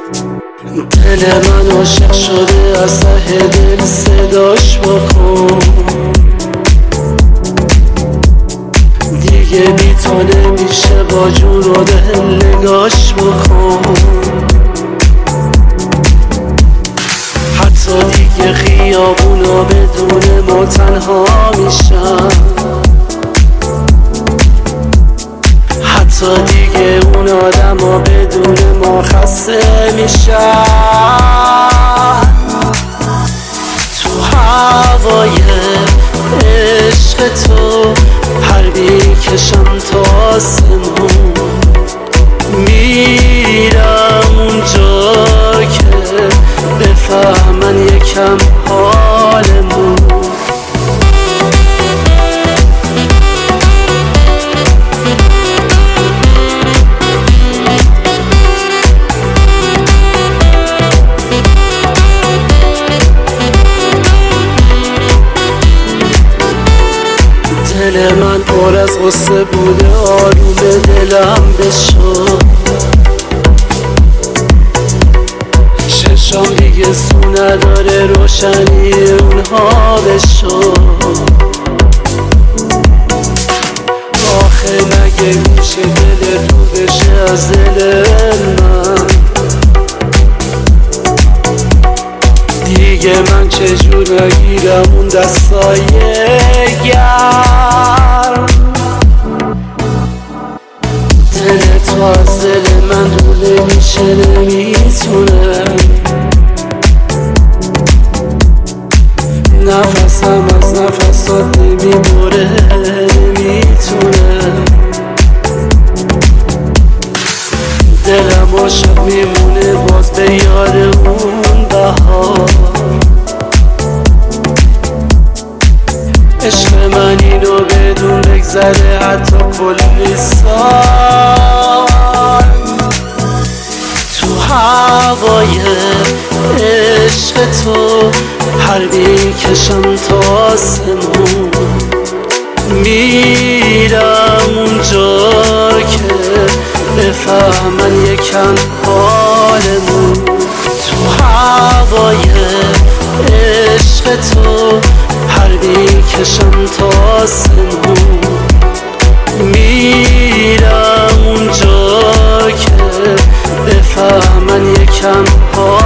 دل من عاشق شده، از ته دل صداش بکن. دیگه بی تو نمیشه، با جون و دل نگاش بکن. حتی دیگه خیابونا بدون ما تنها میشن، حتی دیگه اون آدم ها بدون ما خسته میشن. تو هوای عشق تو پر میکشم تا آسمون، میرم اونجا که بفهمن یکم حالمون. دل من پر از غصه بوده، آروم دلم بشو. چشام دیگه سو نداره، روشنی اونها بشو. آخه مگه میشه دل تو بشه از دل من؟ دیگه من چجور نگیرم اون دستای گرم؟ دل تو از دل من دور نمیشه، نمیتونه. نفسم از نفسات نمیبره، نمیتونه. دلم عاشق میمونه باز به یاد اون بهار. عشق من اینو بدون بگذره حتی کلی سال. تو هوای عشق تو پر میکشم تا آسمون، میرم اونجا که بفهمن یکم حالمون. تو هوای عشق تو پر میکشم تا آسمون، میرم اونجا که بفهمن یکم حالمون.